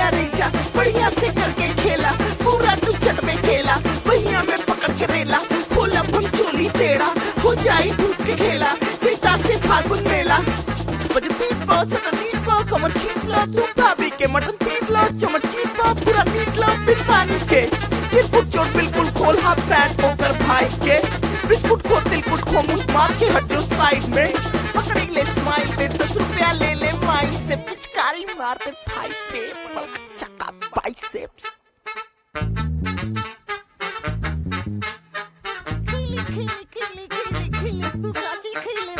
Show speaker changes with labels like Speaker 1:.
Speaker 1: रेजा बढ़िया से करके खेला, पूरा तू चट में खेला, भैया में पकड़ के रेला, खोला हम चोली तेड़ा, हो जाए धूप के खेला, चैता से फागुन मेला। बजे पीट पाओ सटन नीट पाओ, कमर खींच लो तू भाभी के, मटन तीन लो चमर चीट पाओ, पूरा नीट लो बिन पानी के, चिरकुट चोट बिल्कुल खोल हाथ पैंट होकर भाई के, बिस्कुट खो तिलकुट खो मुंह मार के हट जो साइड में, पकड़े ले स्माइल पे 10 रुपया ले ले माई से, पिचकारी मारते भाई पे बड़ा चका बाइसेप्स। खिली खिली खिली खिली खिली तू काची खिली